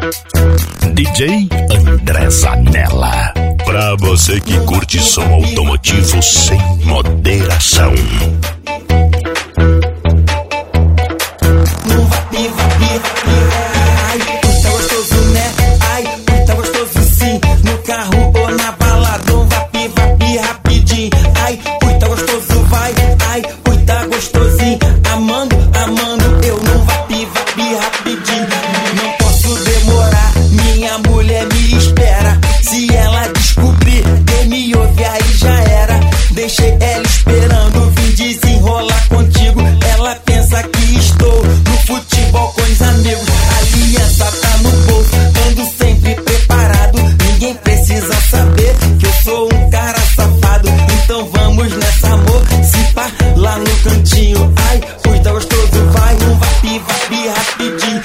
DJ André Zanella. Pra você que curte som automotivo sem moderação. Ai, tá gostoso, né? Ai, tá gostoso sim. No carro ou na balada, um vapi, rapidinho. Ai, tá gostoso, vai. Ai, tá gostosinho. Amando, eu não vapi, rapidinho. Não posso demorar, minha mulher me espera. Se ela descobrir, quem me ouve aí já era. Deixei ela esperando, vim desenrolar contigo. Ela pensa que estou no futebol com os amigos. A aliança tá no bolso, ando sempre preparado. Ninguém precisa saber que eu sou um cara safado. Então vamos nessa, amor, se pá lá no cantinho. Ai, tá gostoso, vai, um vapi, rapidinho.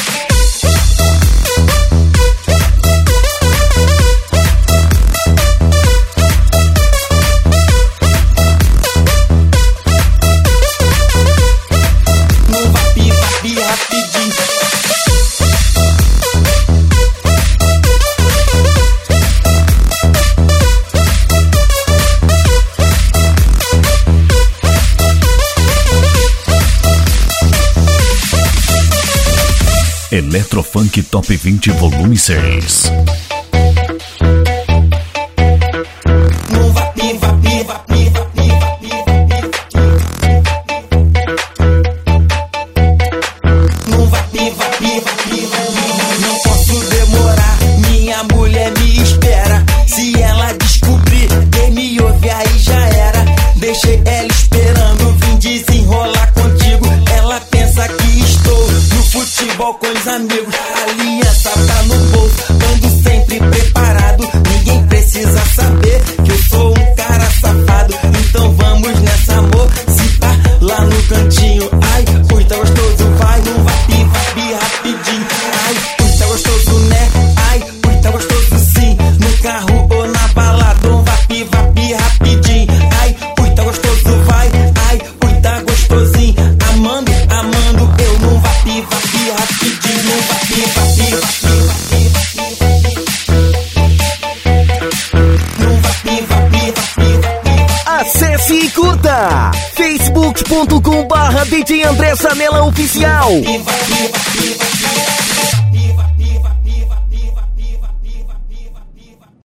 Eletrofunk Top 20 Volume 6. No vapi. No vapi. Não posso demorar, minha mulher me espera. Se ela descobrir, quem me ouve aí já era. Deixei ela esperando, vim desenrolar contigo. Ela pensa que estou no futebol com os amigos. A aliança tá no bolso, ando sempre preparado. Ninguém precisa saber que eu sou um cara safado. Então vamos nessa, amor, se tá lá no cantinho. Ai, tá gostoso, vai, um vapi, rapidinho. Ai, tá gostoso, né? Ai, tá gostoso sim. No carro ou na balada, um vapi, rapidinho. Ai, tá gostoso, vai. Ai, tá gostosinho. Amando, eu não vapi, rapidinho. Não vapi. Acesse e curta facebook.com/DJ André Zanella Oficial.